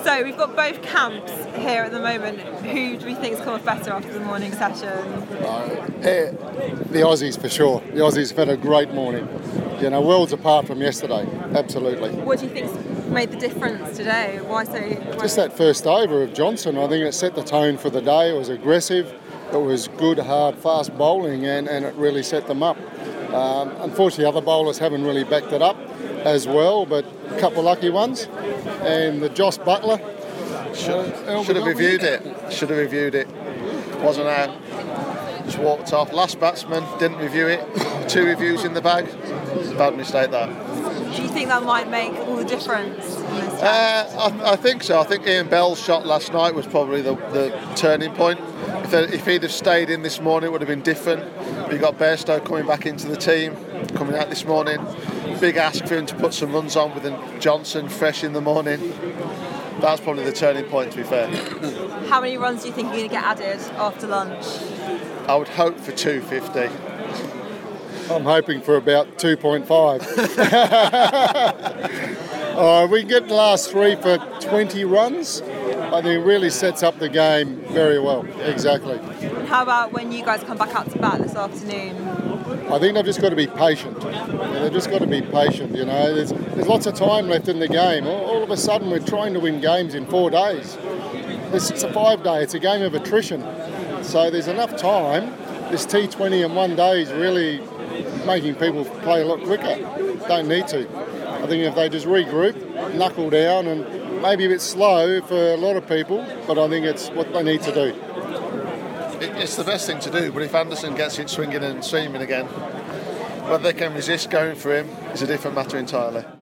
So we've got both camps here at the moment. Who do we think has come off better after the morning session? The Aussies for sure. The Aussies have had a great morning. You know, worlds apart from yesterday. Absolutely. What do you think's made the difference today? Why so? Just that first over of Johnson, I think it set the tone for the day. It was aggressive. It was good, hard, fast bowling, and it really set them up. Unfortunately, other bowlers haven't really backed it up as well, but a couple of lucky ones. And the Joss Buttler should have reviewed it. Wasn't out. Just walked off. Last batsman didn't review it. 2 reviews in the bag. Bad mistake that. Do you think that might make all the difference in this I think so. I think Ian Bell's shot last night was probably the turning point. If he'd have stayed in this morning, it would have been different. We got Bairstow coming back into the team, coming out this morning. Big ask for him to put some runs on with Johnson fresh in the morning. That's probably the turning point, to be fair. How many runs do you think you're going to get added after lunch? I would hope for 250. I'm hoping for about 2.5. We can get the last 3 for 20 runs. I think it really sets up the game very well. Exactly. And how about when you guys come back out to bat this afternoon? I think they've just got to be patient. They've just got to be patient, you know. There's lots of time left in the game. All of a sudden we're trying to win games in 4 days. It's a 5-day. It's a game of attrition. So there's enough time. This T20 in 1 day is really making people play a lot quicker. Don't need to. I think if they just regroup, knuckle down, and maybe a bit slow for a lot of people, but I think it's what they need to do. It's the best thing to do, but if Anderson gets it swinging and streaming again, whether they can resist going for him is a different matter entirely.